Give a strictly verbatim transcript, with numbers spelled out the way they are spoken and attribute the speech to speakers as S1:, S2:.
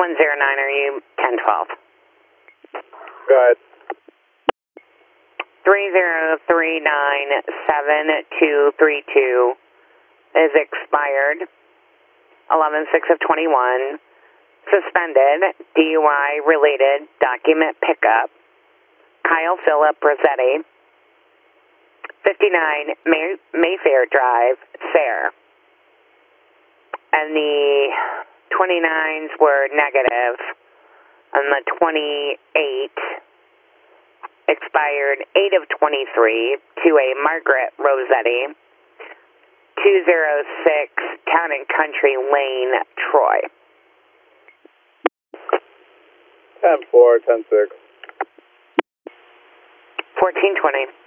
S1: one zero nine, are you ten twelve?
S2: Go ahead.
S1: three zero three nine seven two three two is expired, eleven six of twenty-one. Suspended, D U I related document pickup. Kyle Phillip Rossetti, fifty-nine May, Mayfair Drive, Sayre. And the twenty-nines were negative, and the twenty-eight expired eight of twenty-three to a Margaret Rossetti, two oh six Town and Country Lane, Troy.
S2: ten four, ten six.
S1: fourteen twenty.